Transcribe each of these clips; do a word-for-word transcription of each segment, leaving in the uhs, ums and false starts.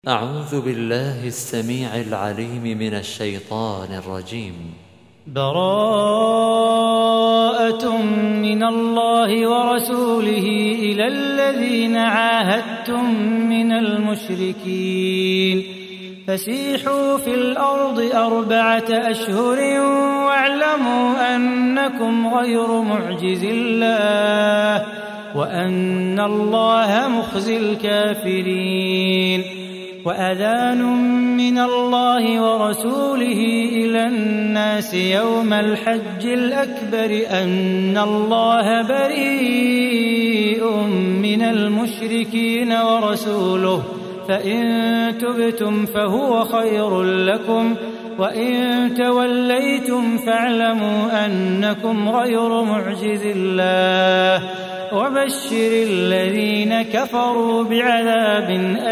أعوذ بالله السميع العليم من الشيطان الرجيم. براءة من الله ورسوله إلى الذين عاهدتم من المشركين فسيحوا في الأرض أربعة أشهر واعلموا أنكم غير معجز الله وأن الله مخزي الكافرين. وأذان من الله ورسوله إلى الناس يوم الحج الأكبر أن الله بريء من المشركين ورسوله فإن تبتم فهو خير لكم وإن توليتم فاعلموا أنكم غير معجز الله وبشر الذين كفروا بعذاب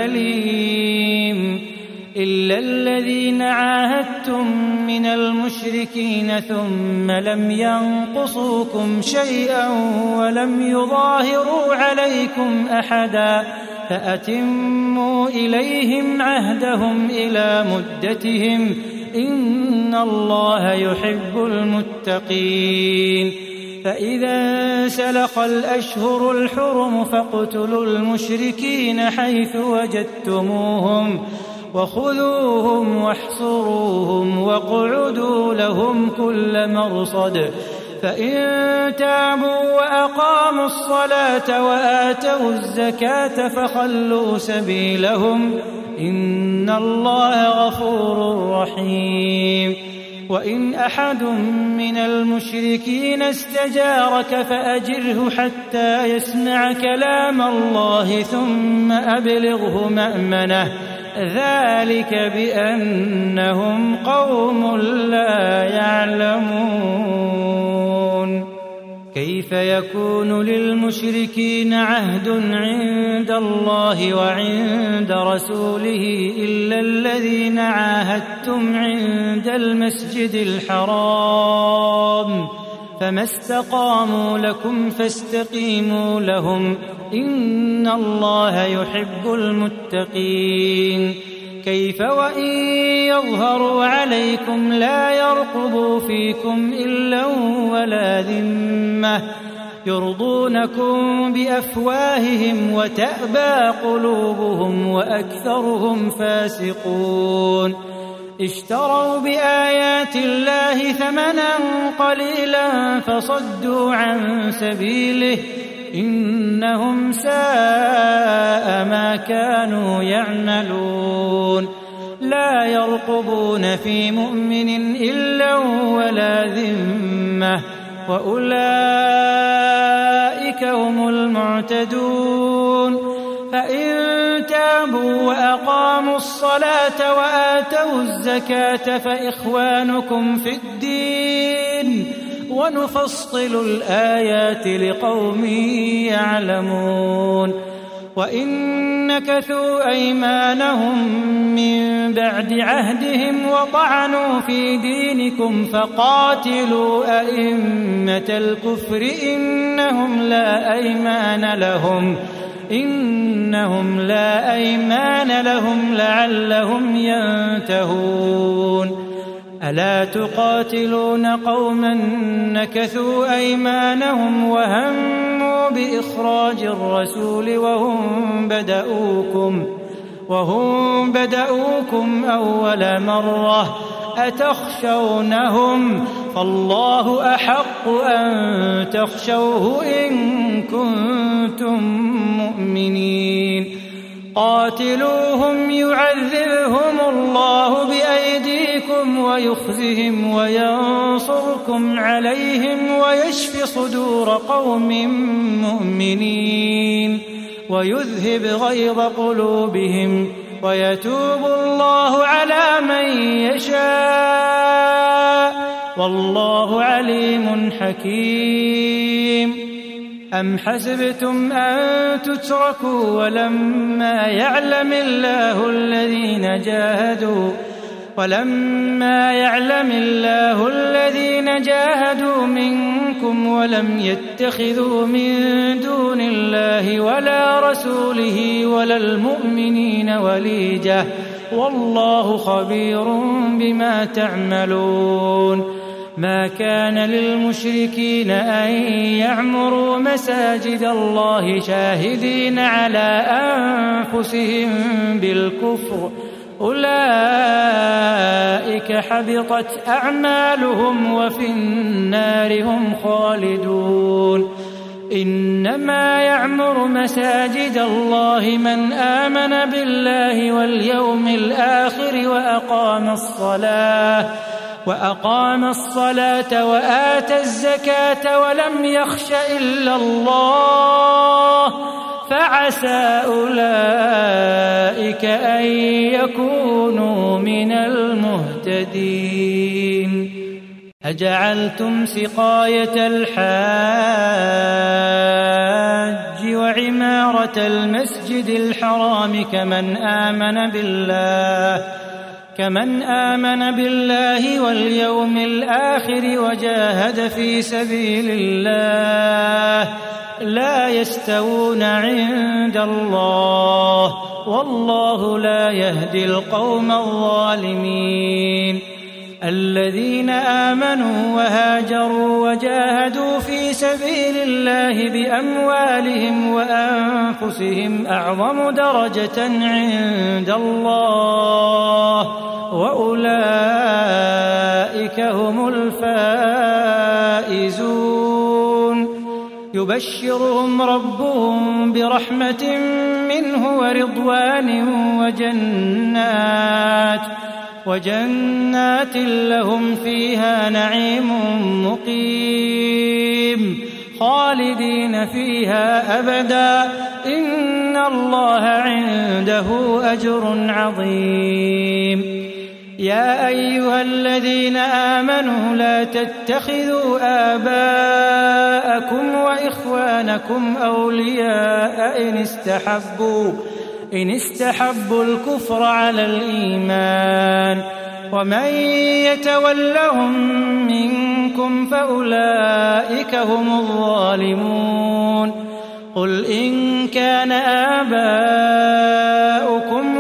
أليم. إلا الذين عاهدتم من المشركين ثم لم ينقصوكم شيئا ولم يظاهروا عليكم أحدا فأتموا إليهم عهدهم إلى مدتهم إن الله يحب المتقين. فإذا سلخ الأشهر الحرم فاقتلوا المشركين حيث وجدتموهم وخذوهم واحصروهم واقعدوا لهم كل مرصد فإن تابوا وأقاموا الصلاة وآتوا الزكاة فخلوا سبيلهم إن الله غفور رحيم. وإن أحد من المشركين استجارك فأجره حتى يسمع كلام الله ثم أبلغه مأمنه ذلك بأنهم قوم لا يعلمون. كيف يكون للمشركين عهد عند الله وعند رسوله إلا الذين عاهدتم عند المسجد الحرام فما استقاموا لكم فاستقيموا لهم إن الله يحب المتقين. كيف وإن يظهروا عليكم لا يرقبوا فيكم إلا ولا ذمة يرضونكم بأفواههم وتأبى قلوبهم وأكثرهم فاسقون. اشتروا بآيات الله ثمنا قليلا فصدوا عن سبيله إنهم ساء ما كانوا يعملون. لا يرقبون في مؤمن إلا ولا ذمة وأولئك هم المعتدون. فإن تابوا وأقاموا الصلاة وآتوا الزكاة فإخوانكم في الدين ونفصل الآيات لقوم يعلمون. وإن نكثوا أيمانهم من بعد عهدهم وطعنوا في دينكم فقاتلوا أئمة الكفر إنهم لا أيمان لهم إنهم لا أيمان لهم لعلهم ينتهون. ألا تقاتلون قوما نكثوا أيمانهم وهموا بإخراج الرسول وهم بدأوكم وهم بدأوكم أول مرة أتخشونهم فالله أحق أن تخشوه إن كنتم مؤمنين. قاتلوهم يعذبهم الله بأيديكم ويخزهم وينصركم عليهم ويشف صدور قوم مؤمنين ويذهب غيظ قلوبهم ويتوب الله على من يشاء والله عليم حكيم. أم حسبتم أن تتركوا ولما يعلم الله الذين جاهدوا ولما يعلم الله الذين جاهدوا منكم منكم ولم يتخذوا من دون الله ولا رسوله ولا المؤمنين وليجة والله خبير بما تعملون. ما كان للمشركين أن يعمروا مساجد الله شاهدين على أنفسهم بالكفر أولئك حبطت أعمالهم وفي النار هم خالدون. إنما يعمر مساجد الله من آمن بالله واليوم الآخر وأقام الصلاة وأقام الصلاة وآتى الزكاة ولم يخش إلا الله فعسى أولئك أن يكونوا من المهتدين. أجعلتم سقاية الحاج وعمارة المسجد الحرام كمن آمن بالله كمن آمن بالله واليوم الآخر وجاهد في سبيل الله لا يستوون عند الله والله لا يهدي القوم الظالمين. الذين آمنوا وهاجروا وجاهدوا في سبيل الله بأموالهم وأنفسهم أعظم درجة عند الله وأولئك هم الفائزون. يبشرهم ربهم برحمة منه ورضوان وجنات وجنات لهم فيها نعيم مقيم خالدين فيها أبدا إن الله عنده أجر عظيم. يا أيها الذين آمنوا لا تتخذوا آباءكم وإخوانكم أولياء إن استحبوا إن استحبوا الكفر على الإيمان ومن يتولهم منكم فأولئك هم الظالمون. قل إن كان آباؤكم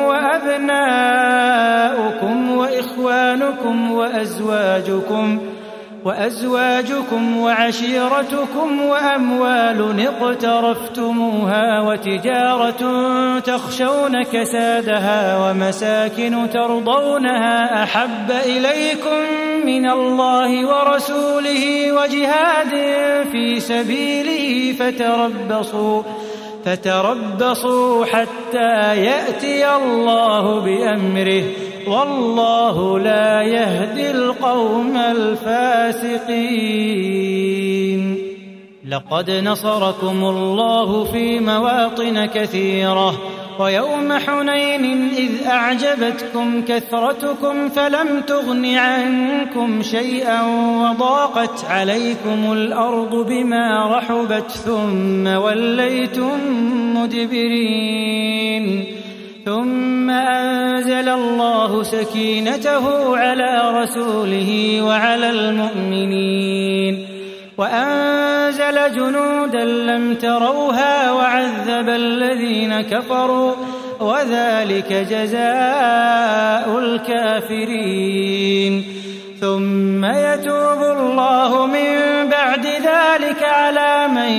وأبناؤكم وإخوانكم وأزواجكم وأزواجكم وعشيرتكم وأموال اقترفتموها وتجارة تخشون كسادها ومساكن ترضونها أحب إليكم من الله ورسوله وجهاد في سبيله فتربصوا فتربصوا حتى يأتي الله بأمره والله لا يهدي القوم الفاسقين. لقد نصركم الله في مواطن كثيرة ويوم حنين إذ أعجبتكم كثرتكم فلم تغن عنكم شيئا وضاقت عليكم الأرض بما رحبت ثم وليتم مدبرين. ثم أنزل الله سكينته على رسوله وعلى المؤمنين وأنزل جنودا لم تروها وعذب الذين كفروا وذلك جزاء الكافرين. ثم يتوب الله من بعد ذلك على من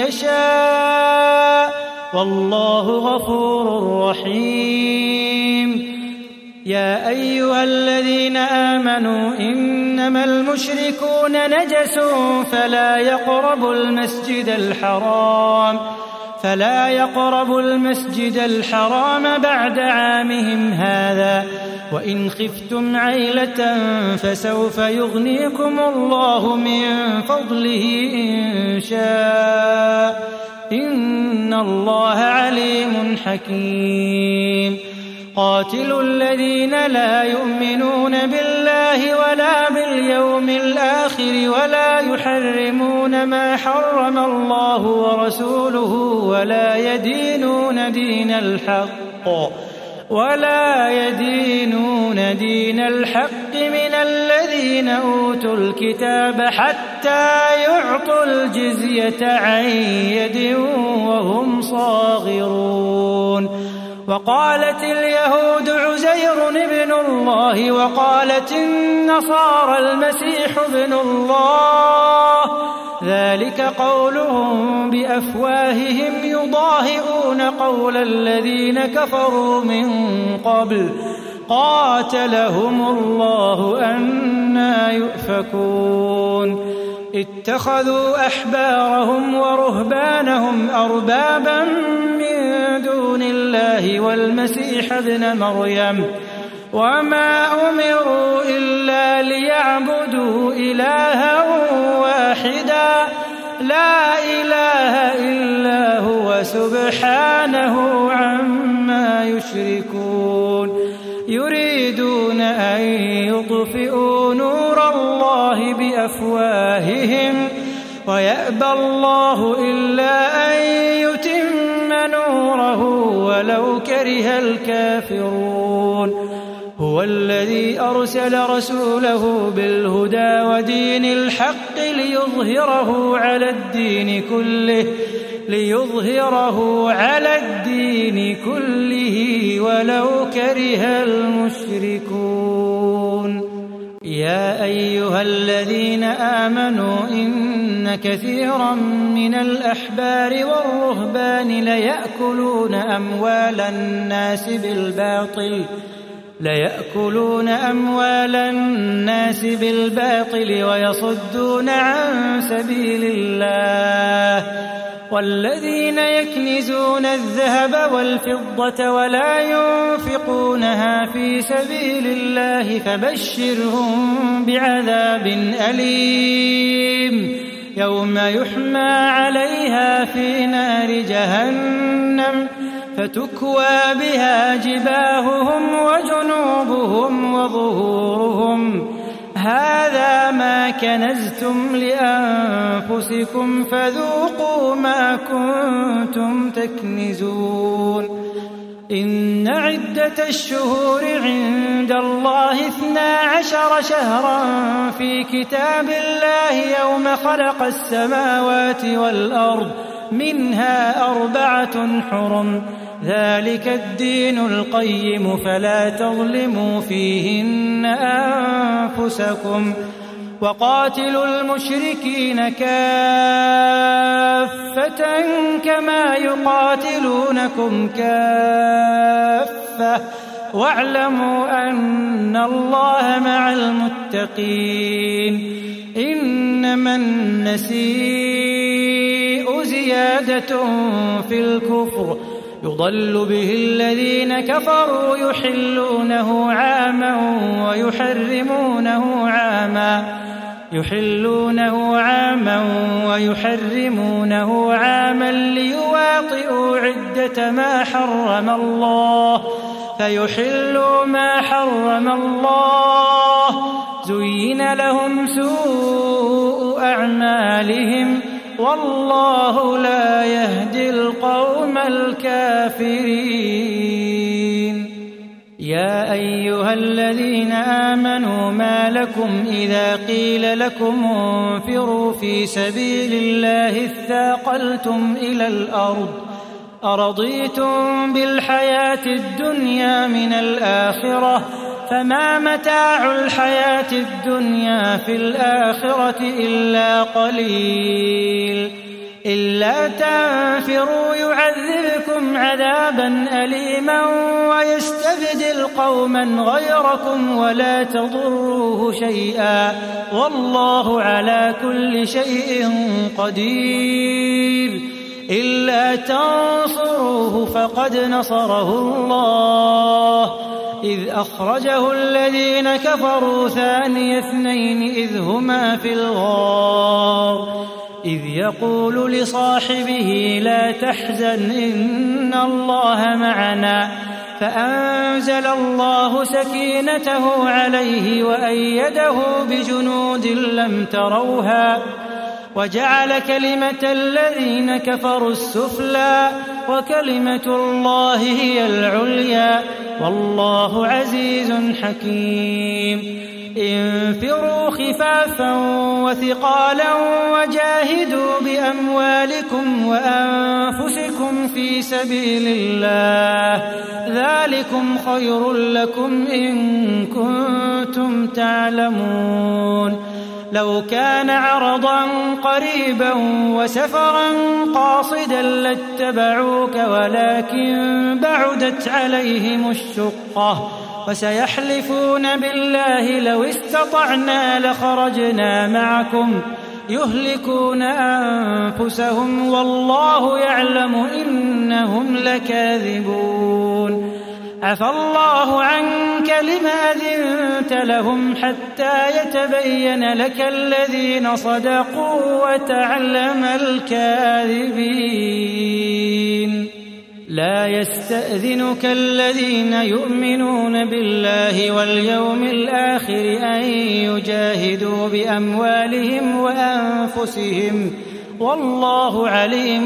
يشاء والله غفور رحيم. يا أيها الذين آمنوا إنما المشركون نجس فلا يقربوا المسجد الحرام فلا يقربوا المسجد الحرام بعد عامهم هذا وإن خفتم عيلة فسوف يغنيكم الله من فضله إن شاء إن الله عليم حكيم. قاتلوا الذين لا يؤمنون بالله ولا باليوم الآخر ولا يحرمون ما حرم الله ورسوله ولا يدينون دين الحق ولا يدينون دين الحق من الذين أوتوا الكتاب حتى يعطوا الجزية عن يد وهم صاغرون. وقالت اليهود عزير ابن الله وقالت النصارى المسيح ابن الله، ذلك قولهم بأفواههم يضاهئون قول الذين كفروا من قبل قاتلهم الله أنى يؤفكون. اتخذوا أحبارهم ورهبانهم أربابا من دون الله والمسيح ابن مريم وما أمروا إلا ليعبدوا إلها واحدا لا إله إلا هو سبحانه عما يشركون. يريدون أن يطفئوا نور الله بأفواههم ويأبى الله إلا أن يتم نوره ولو كره الكافرون. هو الذي أرسل رسوله بالهدى ودين الحق ليظهره على الدين كله ليظهره على الدين كله ولو كره المشركون. يا أيها الذين آمنوا إن كثيرا من الأحبار والرهبان ليأكلون أموال الناس بالباطل ليأكلون أموال الناس بالباطل ويصدون عن سبيل الله. والذين يكنزون الذهب والفضة ولا ينفقونها في سبيل الله فبشرهم بعذاب أليم يوم يحمى عليها في نار جهنم فتكوى بها جباههم وجنوبهم وظهورهم هذا ما كنزتم لأنفسكم فذوقوا ما كنتم تكنزون. إن عدة الشهور عند الله اثنا عشر شهرا في كتاب الله يوم خلق السماوات والأرض منها أربعة حرم ذلك الدين القيم فلا تظلموا فيهن أنفسكم وقاتلوا المشركين كافة كما يقاتلونكم كافة واعلموا أن الله مع المتقين. إنما النسيء زيادة في الكفر يضل به الذين كفروا يحلونه عاما ويحرمونه عاما يحلونه عاما ويحرمونه عاما ليواطئوا عدة ما حرم الله فيحلوا ما حرم الله. زين لهم سوء أعمالهم والله لا يهدي القوم الكافرين. يا أيها الذين آمنوا ما لكم إذا قيل لكم انفروا في سبيل الله اثاقلتم إلى الأرض أرضيتم بالحياة الدنيا من الآخرة فما متاع الحياة الدنيا في الآخرة إلا قليل. إلا تنفروا يعذبكم عذابا أليما ويستبدل قوما غيركم ولا تضروه شيئا والله على كل شيء قدير. إلا تنصروه فقد نصره الله إذ أخرجه الذين كفروا ثاني اثنين إذ هما في الغار إذ يقول لصاحبه لا تحزن إن الله معنا فأنزل الله سكينته عليه وأيده بجنود لم تروها وجعل كلمة الذين كفروا السفلى وكلمة الله هي العليا والله عزيز حكيم انفروا خفافا وثقالا وجاهدوا بأموالكم وأنفسكم في سبيل الله ذلكم خير لكم إن كنتم تعلمون لو كان عرضا قريبا وسفرا قاصدا لاتبعوك ولكن بعدت عليهم الشقة وسيحلفون بالله لو استطعنا لخرجنا معكم يهلكون أنفسهم والله يعلم إنهم لكاذبون عفى الله عنك لم أذنت لهم حتى يتبين لك الذين صدقوا وتعلم الكاذبين لا يستأذنك الذين يؤمنون بالله واليوم الآخر أن يجاهدوا بأموالهم وأنفسهم والله عليم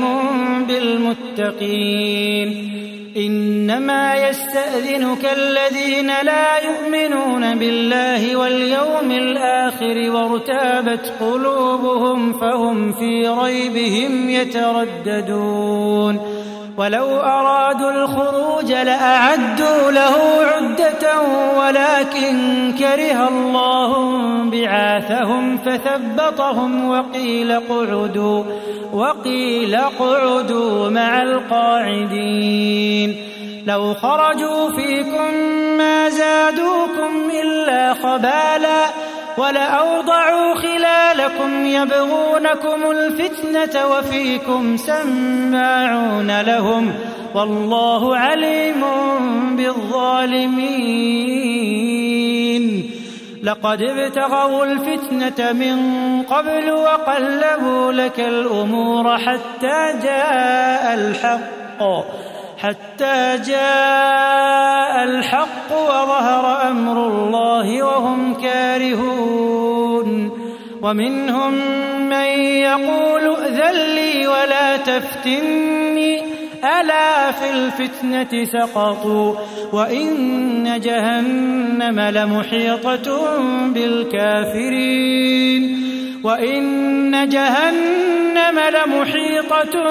بالمتقين إنما يستأذنك الذين لا يؤمنون بالله واليوم الآخر وارتابت قلوبهم فهم في ريبهم يترددون ولو أرادوا الخروج لأعدوا له عدة ولكن كره الله بعاثهم فثبطهم وقيل اقعدوا وقيل اقعدوا مع القاعدين لو خرجوا فيكم ما زادوكم إلا خبالا ولأوضعوا خلالكم يبغونكم الفتنة وفيكم سماعون لهم والله عليم بالظالمين لقد ابتغوا الفتنة من قبل وقلبوا لك الأمور حتى جاء الحق حتى جاء الحق وظهر أمر الله وهم كارهون ومنهم من يقول ائذن لي ولا تفتني ألا في الفتنة سقطوا وإن جهنم لمحيطة بالكافرين وإن جهنم لمحيطة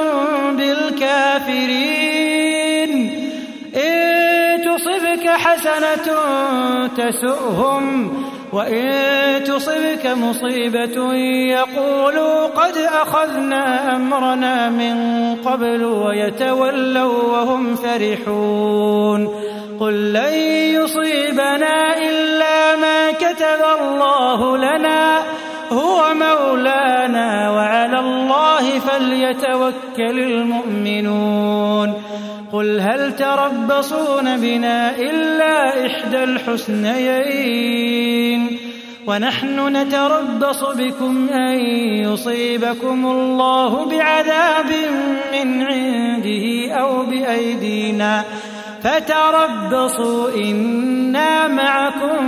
بالكافرين إن تصبك حسنة تسؤهم وإن تصبك مصيبة يقولوا قد أخذنا أمرنا من قبل ويتولوا وهم فرحون قل لن يصيبنا إلا ما كتب الله لنا هو مولانا وعلى الله فليتوكل المؤمنون قل هل تربصون بنا إلا إحدى الحسنيين ونحن نتربص بكم أن يصيبكم الله بعذاب من عنده أو بأيدينا فتربصوا إنا معكم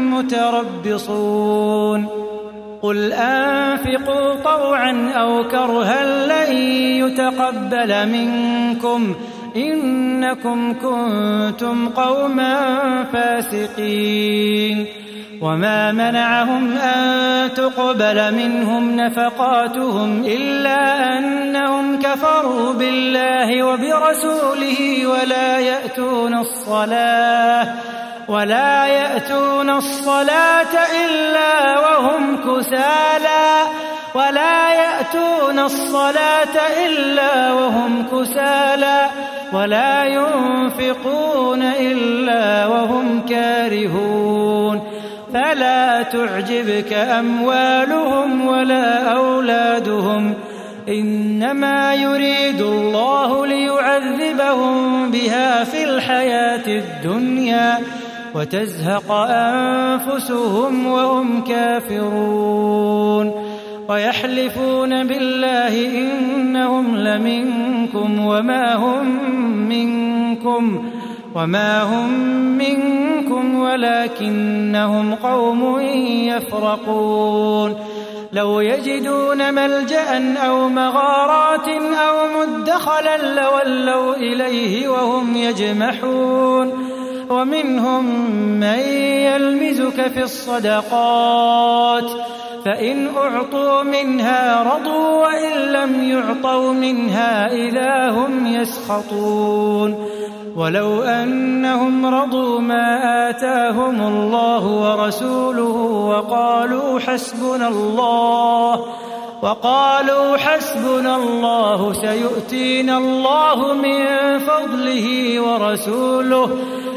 متربصون قل أنفقوا طوعا أو كرها لن يتقبل منكم إنكم كنتم قوما فاسقين وما منعهم أن تقبل منهم نفقاتهم إلا أنهم كفروا بالله وبرسوله ولا يأتون الصلاة ولا يأتون الصلاة إلا وهم كسالى ولا يأتون الصلاة إلا وهم كسالى ولا ينفقون إلا وهم كارهون فلا تعجبك أموالهم ولا أولادهم إنما يريد الله ليعذبهم بها في الحياة الدنيا وتزهق أنفسهم وهم كافرون ويحلفون بالله إنهم لمنكم وما هم منكم وما هم منكم ولكنهم قوم يفرقون لو يجدون ملجأ أو مغارات أو مدخلا لولوا إليه وهم يجمحون ومنهم من يلمزك في الصدقات فإن أعطوا منها رضوا وإن لم يعطوا منها إذا هم يسخطون ولو أنهم رضوا ما آتاهم الله ورسوله وقالوا حسبنا الله وقالوا حسبنا الله سيؤتينا الله من فضله ورسوله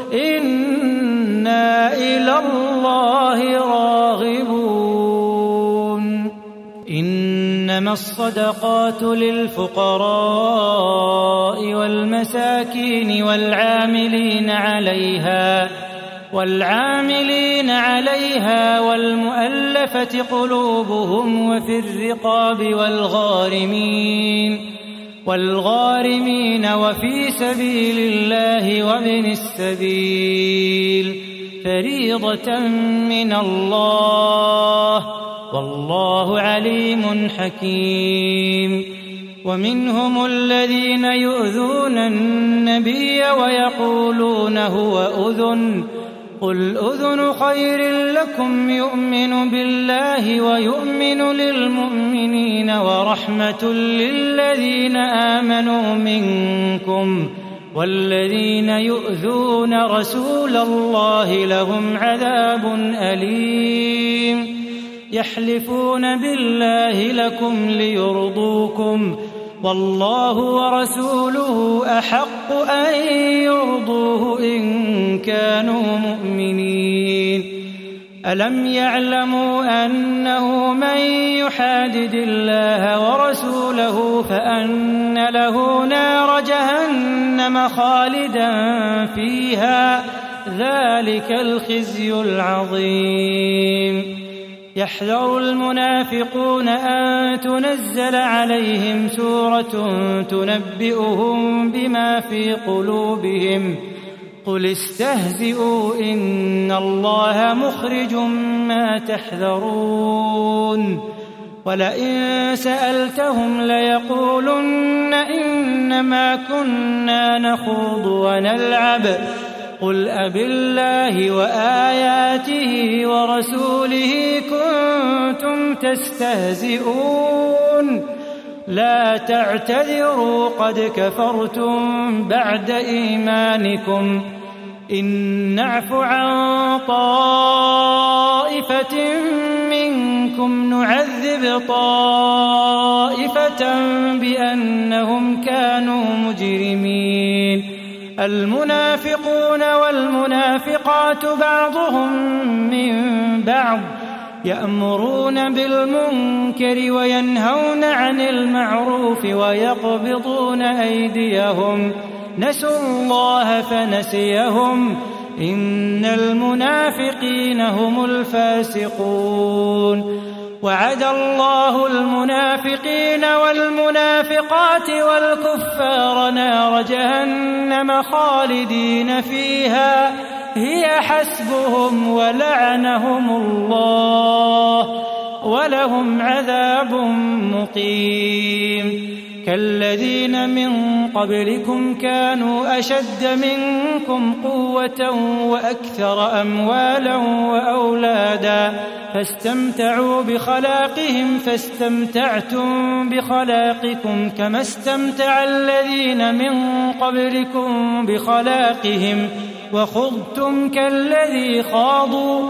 إنا إلى الله راغبون إنما الصدقات للفقراء والمساكين والعاملين عليها والعاملين عليها والمؤلفة قلوبهم وفي الرقاب والغارمين والغارمين وفي سبيل الله وابن السبيل فريضة من الله والله عليم حكيم ومنهم الذين يؤذون النبي ويقولون هو أذن قل أذن خير لكم يؤمن بالله ويؤمن للمؤمنين ورحمة للذين آمنوا منكم والذين يؤذون رسول الله لهم عذاب أليم يحلفون بالله لكم ليرضوكم والله ورسوله أحق أن يرضوه إن كانوا مؤمنين ألم يعلموا أنه من يحادد الله ورسوله فأن له نار جهنم خالدا فيها ذلك الخزي العظيم يحذر المنافقون أن تنزل عليهم سورة تنبئهم بما في قلوبهم قل استهزئوا إن الله مخرج ما تحذرون ولئن سألتهم ليقولن إنما كنا نخوض ونلعب قل أبالله وآياته ورسوله كنتم تستهزئون لا تعتذروا قد كفرتم بعد إيمانكم إن نعف عن طائفة منكم نعذب طائفة بأنهم كانوا مجرمين المنافقون والمنافقات بعضهم من بعض يأمرون بالمنكر وينهون عن المعروف ويقبضون أيديهم نسوا الله فنسيهم إن المنافقين هم الفاسقون وعد الله المنافقين والمنافقات والكفار نار جهنم خالدين فيها هي حسبهم ولعنهم الله ولهم عذاب مقيم كالذين من قبلكم كانوا أشد منكم قوة وأكثر أموالا وأولادا فاستمتعوا بخلاقهم فاستمتعتم بخلاقكم كما استمتع الذين من قبلكم بخلاقهم وخضتم كالذي خاضوا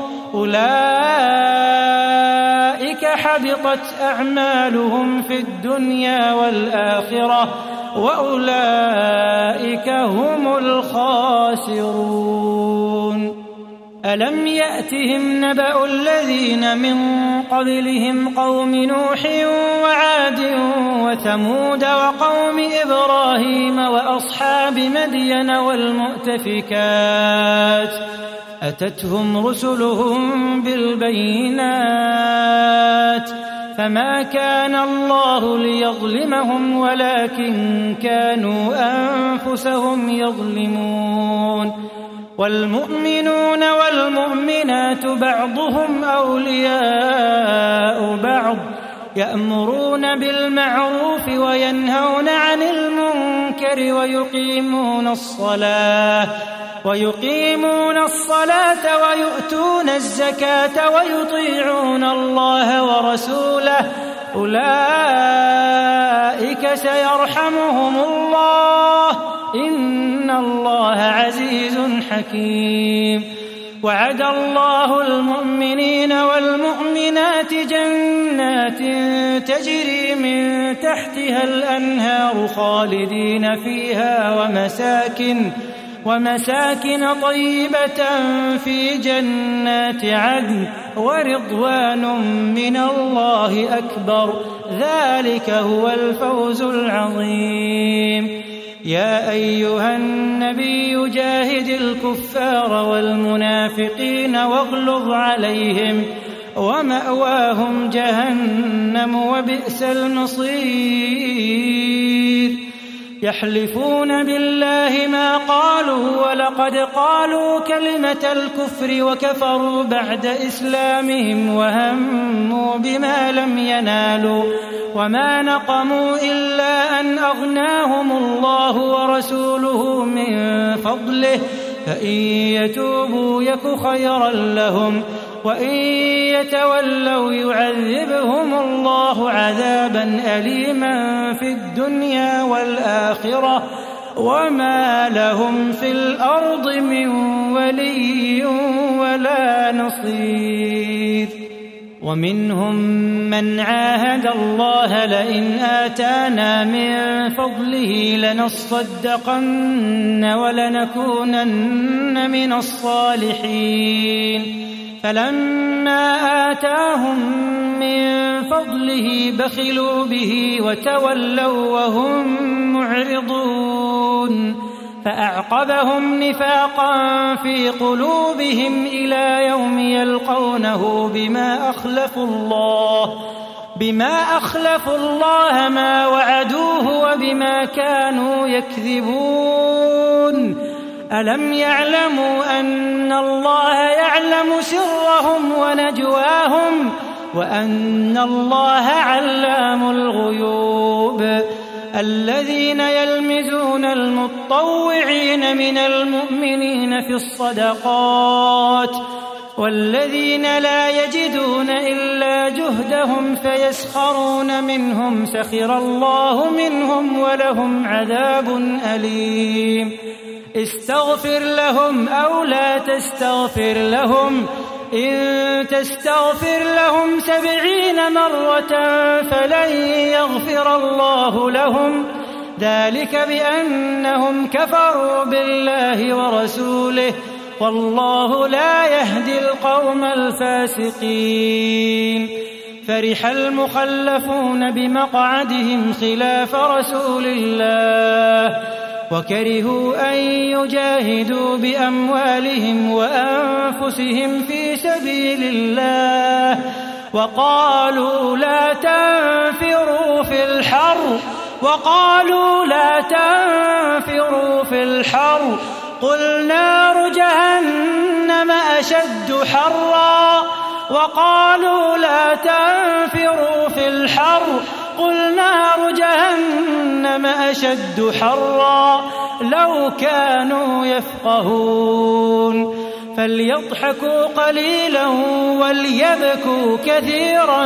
أولئك حبطت أعمالهم في الدنيا والآخرة وأولئك هم الخاسرون ألم يأتهم نبأ الذين من قبلهم قوم نوح وعاد وثمود وقوم إبراهيم وأصحاب مدين والمؤتفكات أتتهم رسلهم بالبينات فما كان الله ليظلمهم ولكن كانوا أنفسهم يظلمون والمؤمنون والمؤمنات بعضهم أولياء بعض يأمرون بالمعروف وينهون عن المنكر ويقيمون الصلاة ويقيمون الصلاة ويؤتون الزكاة ويطيعون الله ورسوله أولئك سيرحمهم الله إن الله عزيز حكيم. وعد الله المؤمنين والمؤمنات جنات تجري من تحتها الأنهار خالدين فيها ومساكن ومساكن طيبة في جنات عدن ورضوان من الله أكبر ذلك هو الفوز العظيم. يا أيها النبي جاهد الكفار والمنافقين واغلظ عليهم ومأواهم جهنم وبئس المصير. يحلفون بالله ما قالوا ولقد قالوا كلمة الكفر وكفروا بعد إسلامهم وهموا بما لم ينالوا وما نقموا إلا أن أغناهم الله ورسوله من فضله فإن يتوبوا يك خيرا لهم وإن يتولوا يعذبهم الله عذابا أليما في الدنيا والآخرة وما لهم في الأرض من ولي ولا نصير. ومنهم من عاهد الله لئن آتانا من فضله لنصدقن ولنكونن من الصالحين فلما آتاهم من فضله بخلوا به وتولوا وهم معرضون فأعقبهم نفاقا في قلوبهم إلى يوم يلقونه بما أخلفوا الله بما أخلفوا الله ما وعدوه وبما كانوا يكذبون. ألم يعلموا أن الله يعلم سرهم ونجواهم وأن الله علام الغيوب. الذين يلمزون المطوعين من المؤمنين في الصدقات والذين لا يجدون إلا جهدهم فيسخرون منهم سخر الله منهم ولهم عذاب أليم. استغفر لهم أو لا تستغفر لهم إن تستغفر لهم سبعين مرة فلن يغفر الله لهم ذلك بأنهم كفروا بالله ورسوله والله لا يهدي القوم الفاسقين. فرح المخلفون بمقعدهم خلاف رسول الله وكرهوا أن يجاهدوا بأموالهم وأنفسهم في سبيل الله وقالوا لا تنفروا في الحر وقالوا لا تنفروا في الحر قل نار جهنم أشد حرا وقالوا لا تنفروا في الحر قل نار جهنم أشد حرا لو كانوا يفقهون. فليضحكوا قليلا وليبكوا كثيرا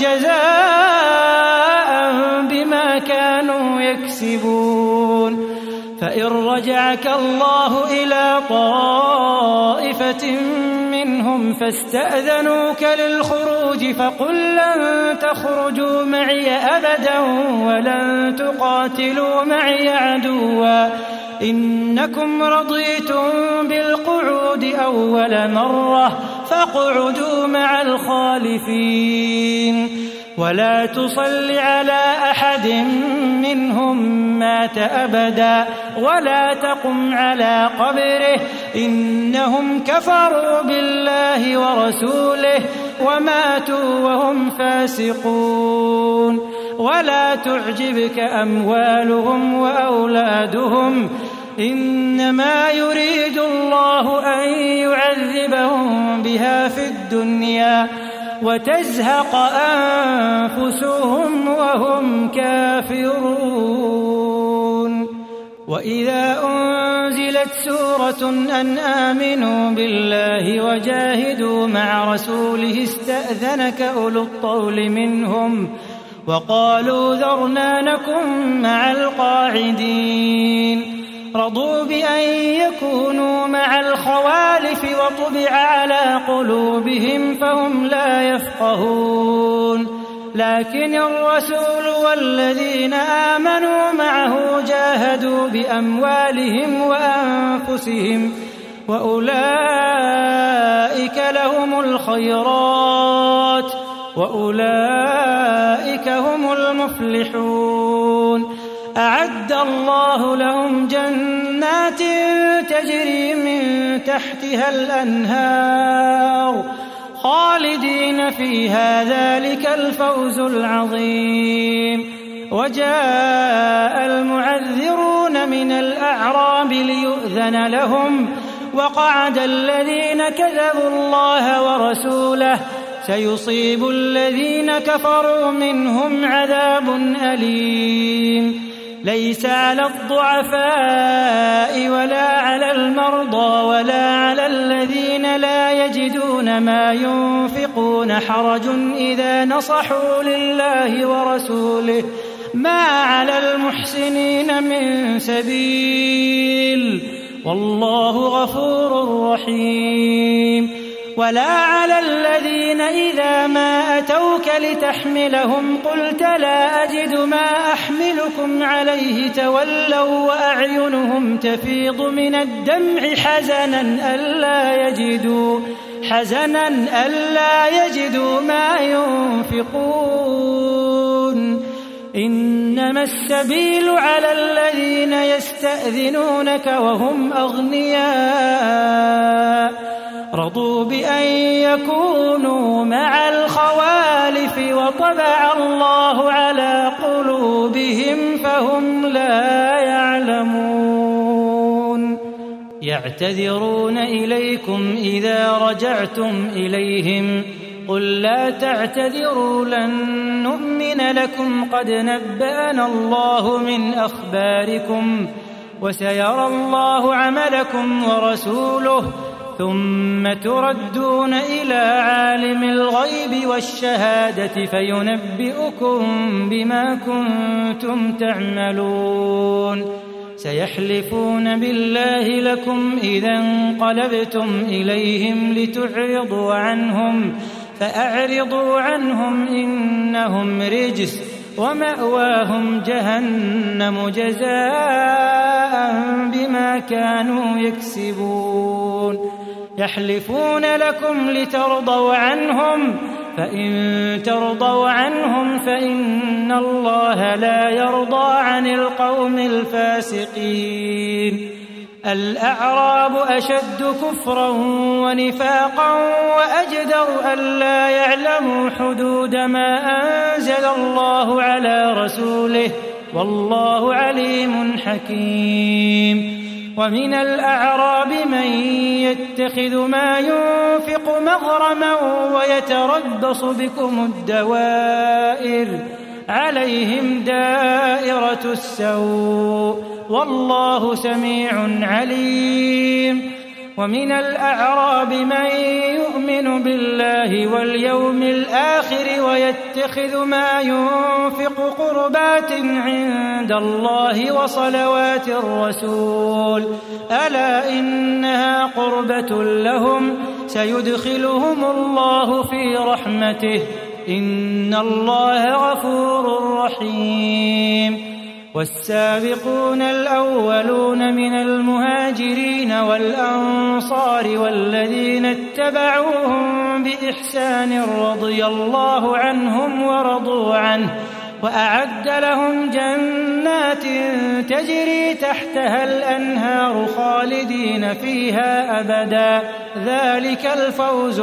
جزاء بما كانوا يكسبون. فإن رجعك الله إلى طائفة منهم فاستأذنوك للخروج فقل لن تخرجوا معي أبدا ولن تقاتلوا معي عدوا إنكم رضيتم بالقعود أول مرة فاقعدوا مع الخالفين ولا تصل على أحد منهم مات أبدا ولا تقم على قبره إنهم كفروا بالله ورسوله وماتوا وهم فاسقون. ولا تعجبك أموالهم وأولادهم إنما يريد الله أن يعذبهم بها في الدنيا وتزهق أنفسهم وهم كافرون. وإذا أنزلت سورة أن آمنوا بالله وجاهدوا مع رسوله استأذنك أولو الطول منهم وقالوا ذرنا نكن مع القاعدين رضوا بأن يكونوا مع الخوالف وطبع على قلوبهم فهم لا يفقهون لكن الرسول والذين آمنوا معه جاهدوا بأموالهم وأنفسهم وأولئك لهم الخيرات وأولئك هم المفلحون أعد الله لهم جنات تجري من تحتها الأنهار خالدين فيها ذلك الفوز العظيم وجاء المعذرون من الأعراب ليؤذن لهم وقعد الذين كذبوا الله ورسوله سيصيب الذين كفروا منهم عذاب أليم ليس على الضعفاء ولا على المرضى ولا على الذين لا يجدون ما ينفقون حرج إذا نصحوا لله ورسوله ما على المحسنين من سبيل والله غفور رحيم ولا على الذين إذا ما أتوك لتحملهم قلت لا أجد ما أحملكم عليه تولوا وأعينهم تفيض من الدمع حزنا ألا يجدوا حزنا ألا يجدوا ما ينفقون إنما السبيل على الذين يستأذنونك وهم أغنياء رضوا بأن يكونوا مع الخوالف وطبع الله على قلوبهم فهم لا يعلمون يعتذرون إليكم إذا رجعتم إليهم قل لا تعتذروا لن نؤمن لكم قد نبأنا الله من أخباركم وسيرى الله عملكم ورسوله ثم تردون إلى عالم الغيب والشهادة فينبئكم بما كنتم تعملون سيحلفون بالله لكم إذا انقلبتم إليهم لتعرضوا عنهم فأعرضوا عنهم إنهم رجس ومأواهم جهنم جزاء بما كانوا يكسبون يحلفون لكم لترضوا عنهم فإن ترضوا عنهم فإن الله لا يرضى عن القوم الفاسقين الأعراب أشد كفرا ونفاقا وأجدر ألا يعلموا حدود ما أنزل الله على رسوله والله عليم حكيم ومن الأعراب من يتخذ ما ينفق مغرما ويتربص بكم الدوائر عليهم دائرة السوء والله سميع عليم ومن الأعراب من يؤمن بالله واليوم الآخر ويتخذ ما ينفق قربات عند الله وصلوات الرسول ألا إنها قربة لهم سيدخلهم الله في رحمته إن الله غفور رحيم والسابقون الأولون من المهاجرين والأنصار والذين اتبعوهم بإحسان رضي الله عنهم ورضوا عنه وأعد لهم جنات تجري تحتها الأنهار خالدين فيها أبدا ذلك الفوز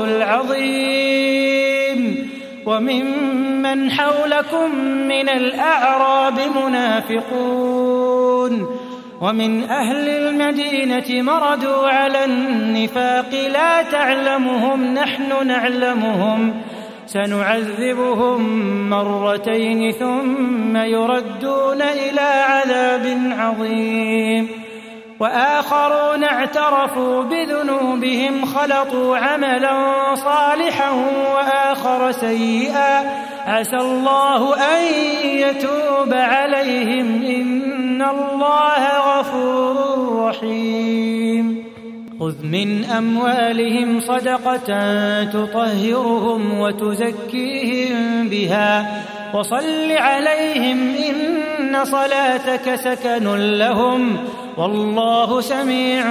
العظيم وممن حولكم من الأعراب منافقون ومن أهل المدينة مردوا على النفاق لا تعلمهم نحن نعلمهم سنعذبهم مرتين ثم يردون إلى عذاب عظيم. وآخرون اعترفوا بذنوبهم خلطوا عملا صالحا وآخر سيئا عسى الله أن يتوب عليهم إن الله غفور رحيم. خذ من أموالهم صدقة تطهرهم وتزكيهم بها وصل عليهم إن صلاتك سكن لهم والله سميع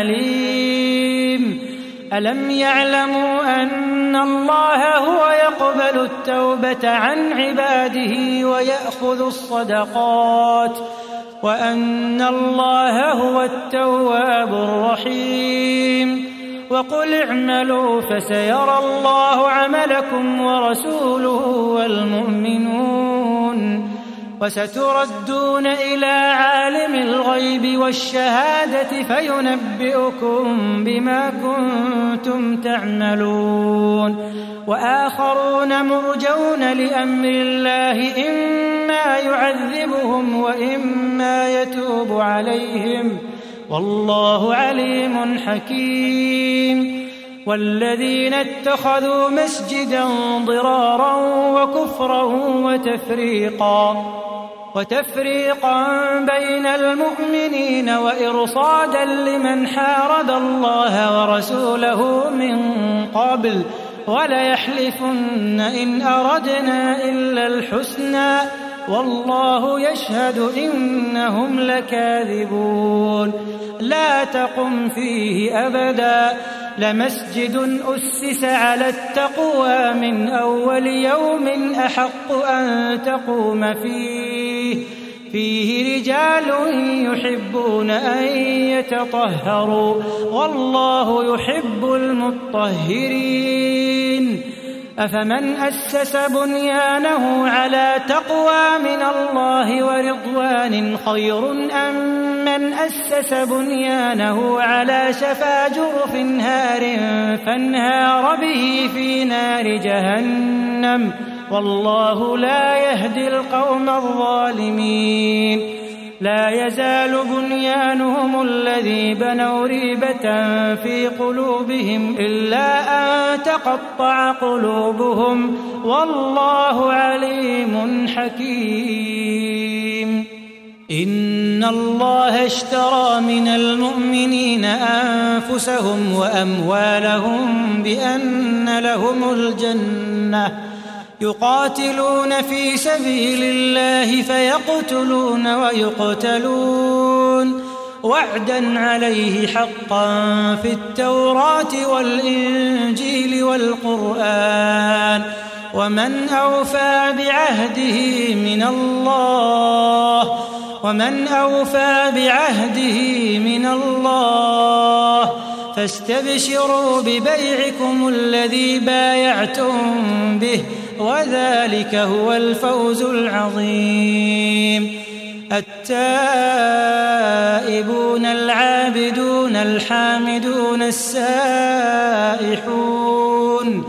عليم. ألم يعلموا أن الله هو يقبل التوبة عن عباده ويأخذ الصدقات وأن الله هو التواب الرحيم. وقل اعملوا فسيرى الله عملكم ورسوله والمؤمنون وستردون إلى عالم الغيب والشهادة فينبئكم بما كنتم تعملون. وآخرون مرجون لأمر الله إما يعذبهم وإما يتوب عليهم والله عليم حكيم. والذين اتخذوا مسجدا ضرارا وكفرا وتفريقا وتفريقا بين المؤمنين وإرصادا لمن حارب الله ورسوله من قبل وليحلفن إن أردنا إلا الحسنى والله يشهد إنهم لكاذبون. لا تقم فيه أبدا لمسجد أسس على التقوى من أول يوم أحق أن تقوم فيه فيه رجال يحبون أن يتطهروا والله يحب المطهرين. أفمن أسس بنيانه على تقوى من الله ورضوان خير أم من أسس بنيانه على شفا جرف هار فانهار به في نار جهنم والله لا يهدي القوم الظالمين. لا يزال بنيانهم الذي بنوا ريبة في قلوبهم إلا أن تقطع قلوبهم والله عليم حكيم. إن الله اشترى من المؤمنين أنفسهم وأموالهم بأن لهم الجنة يقاتلون في سبيل الله فيقتلون ويقتلون وعدا عليه حقا في التوراة والإنجيل والقرآن ومن أوفى بعهده من الله ومن أوفى بعهده من الله فاستبشروا ببيعكم الذي بايعتم به وذلك هو الفوز العظيم. التائبون العابدون الحامدون السائحون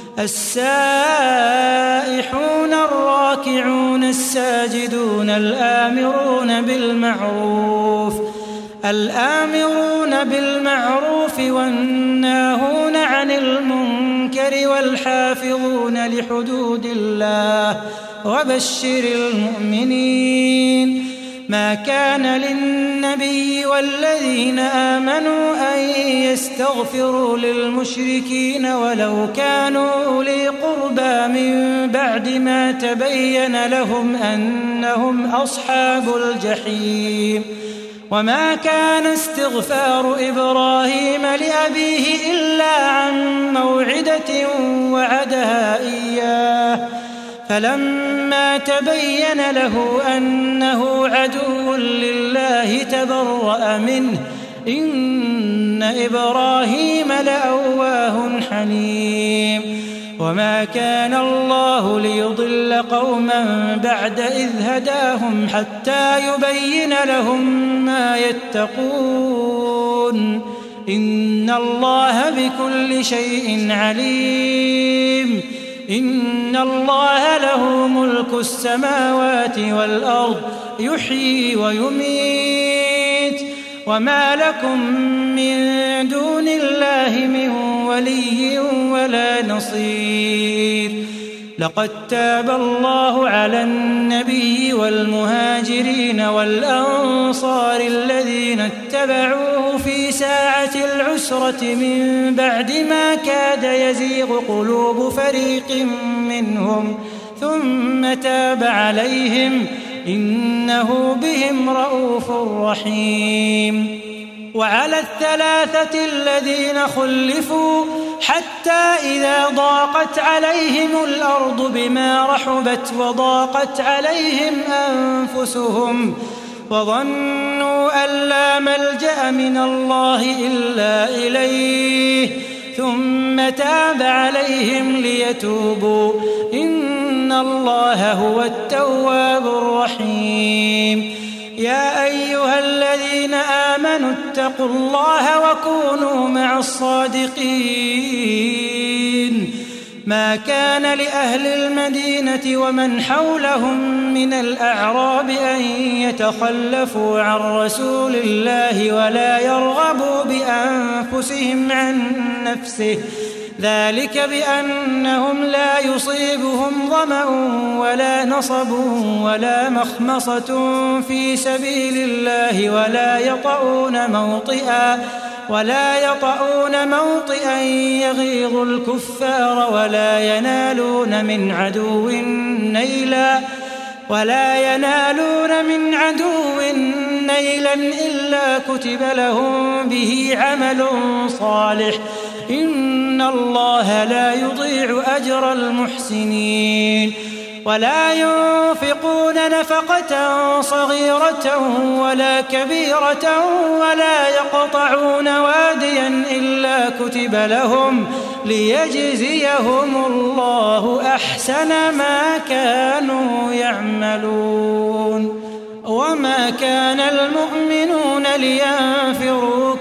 السائحون الراكعون الساجدون الآمرون بالمعروف الآمرون بالمعروف والناهون عن المنكر والحافظون لحدود الله وبشر المؤمنين. ما كان للنبي والذين آمنوا أن يستغفروا للمشركين ولو كانوا أولي قربى من بعد ما تبين لهم أنهم أصحاب الجحيم. وما كان استغفار إبراهيم لأبيه إلا عن موعدة وعدها إياه فلما تبين له أنه عدو لله تبرأ منه إن إبراهيم لأواه حليم. وما كان الله ليضل قوما بعد إذ هداهم حتى يبين لهم ما يتقون إن الله بكل شيء عليم. إن الله له ملك السماوات والأرض يحيي ويميت وما لكم من دون الله من ولي ولا نصير لقد تاب الله على النبي والمهاجرين والأنصار الذين اتبعوه في ساعة العسرة من بعد ما كاد يزيغ قلوب فريق منهم ثم تاب عليهم إنه بهم رءوف رحيم وعلى الثلاثة الذين خلفوا حتى إذا ضاقت عليهم الأرض بما رحبت وضاقت عليهم أنفسهم وظنوا أن لا ملجأ من الله إلا إليه ثم تاب عليهم ليتوبوا إن الله هو التواب الرحيم يا أيها الذين آمنوا اتقوا الله وكونوا مع الصادقين ما كان لأهل المدينة ومن حولهم من الأعراب أن يتخلفوا عن رسول الله ولا يرغبوا بأنفسهم عن نفسه ذلك بأنهم لا يصيبهم ظمأ ولا نصب ولا مخمصة في سبيل الله ولا يطؤون موطئا ولا يطؤون موطئا يغيظ الكفار ولا ينالون من عدو نيلا ولا ينالون من عدو نيلا إلا كتب لهم به عمل صالح إن الله لا يضيع أجر المحسنين ولا ينفقون نفقة صغيرة ولا كبيرة ولا يقطعون واديا إلا كتب لهم ليجزيهم الله أحسن ما كانوا يعملون وما كان المؤمنون لينفروا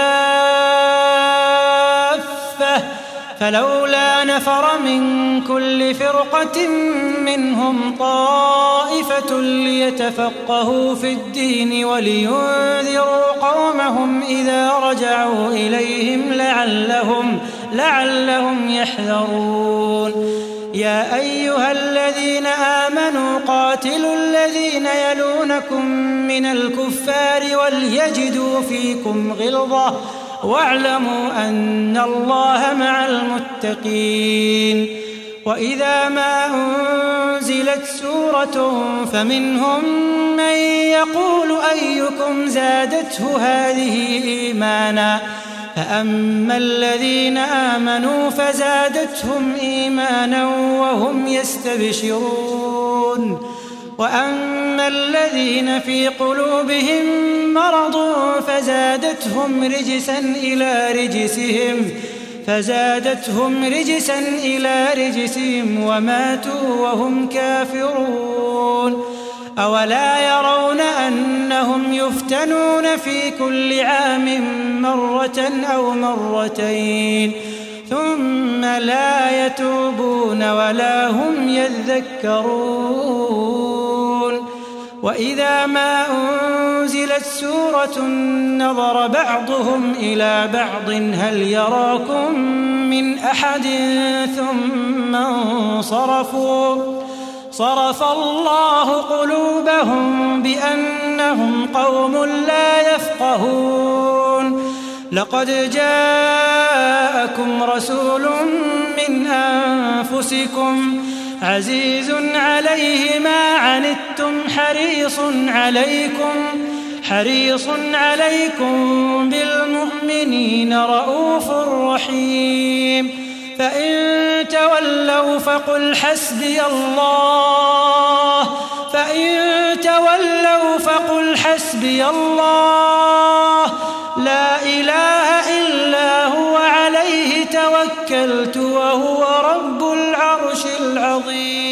كافة فلولا نفر من كل فرقة منهم طائفة ليتفقهوا في الدين ولينذروا قومهم إذا رجعوا إليهم لعلهم, لعلهم يحذرون يا أيها الذين آمنوا قاتلوا الذين يلونكم من الكفار وليجدوا فيكم غلظة واعلموا أن الله مع المتقين وإذا ما أنزلت سورة فمنهم من يقول أيكم زادته هذه إيمانا فأما الذين آمنوا فزادتهم إيمانا وهم يستبشرون وأما الذين في قلوبهم مرض فزادتهم رجسا إلى رجسهم فزادتهم رجسا إلى رجسهم وماتوا وهم كافرون أولا يرون أنهم يفتنون في كل عام مرة أو مرتين ثم لا يتوبون ولا هم يذكرون وإذا ما أنزلت سورة نظر بعضهم إلى بعض هل يراكم من أحد ثم انصرفوا صرف الله قلوبهم بأنهم قوم لا يفقهون لقد جاءكم رسول من أنفسكم عزيز عليه ما عنتم حريص عليكم حريص عليكم بالمؤمنين رؤوف رحيم فإن تولوا فقل حسبي الله فإن تولوا فقل حسبي الله لا إله إلا هو عليه توكلت وهو رب العرش العظيم